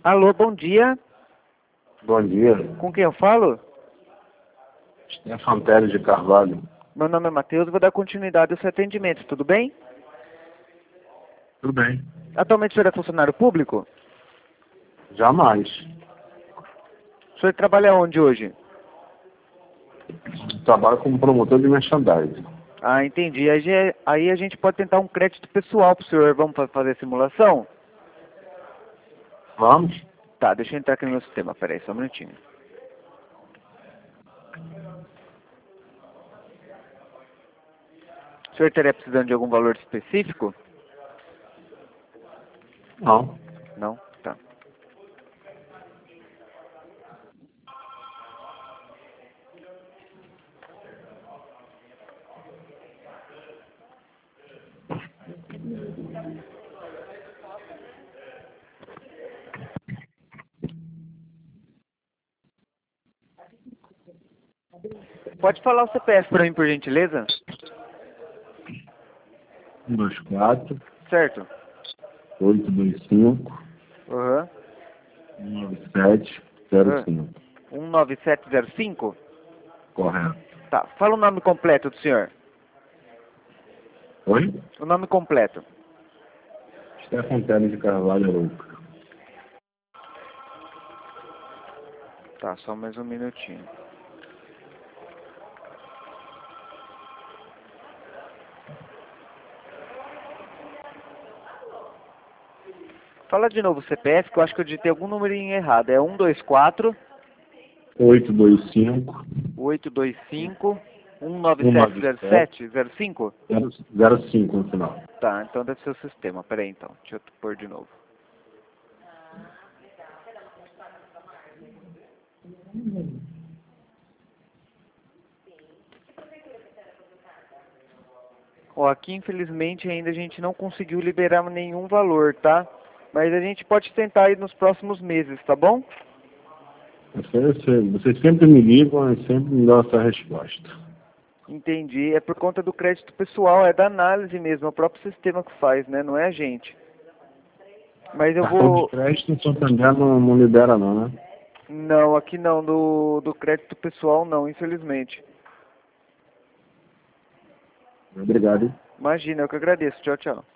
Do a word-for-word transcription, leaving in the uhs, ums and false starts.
Alô, bom dia. Bom dia. Com quem eu falo? Stefan Teles de Carvalho. Meu nome é Matheus, vou dar continuidade ao seu atendimento, tudo bem? Tudo bem. Atualmente o senhor é funcionário público? Jamais. O senhor trabalha onde hoje? Trabalho como promotor de merchandising. Ah, entendi. Aí, já- aí a gente pode tentar um crédito pessoal pro senhor. Vamos fa- fazer a simulação? Vamos? Tá, deixa eu entrar aqui no meu sistema. Pera aí, só um minutinho. O senhor estaria precisando de algum valor específico? Não. Não? Tá. Pode falar o C P F pra mim, por gentileza? um, dois, quatro, Certo. oito, dois, cinco, Aham. nove, sete, zero, Aham. cinco. um nove sete zero cinco? Correto. Tá. Fala o nome completo do senhor. Oi? O nome completo. Stefan Teles de Carvalho Arouca. Tá, só mais um minutinho. Fala de novo o C P F, que eu acho que eu digitei algum numerinho errado. É um dois quatro, oito, dois, cinco, oito dois cinco, um nove um, sete nove, zero sete, sete zero cinco? zero, cinco no final. Tá, então deve ser o sistema. Pera aí então, deixa eu pôr de novo. Ó, aqui infelizmente ainda a gente não conseguiu liberar nenhum valor, tá? Mas a gente pode tentar aí nos próximos meses, tá bom? Você, você, vocês sempre me ligam e sempre me dão essa resposta. Entendi. É por conta do crédito pessoal, é da análise mesmo, é o próprio sistema que faz, né? Não é a gente. Mas eu Cartão de vou... crédito em Santander não, não libera não, né? Não, aqui não, do, do crédito pessoal não, infelizmente. Obrigado. Imagina, eu que agradeço. Tchau, tchau.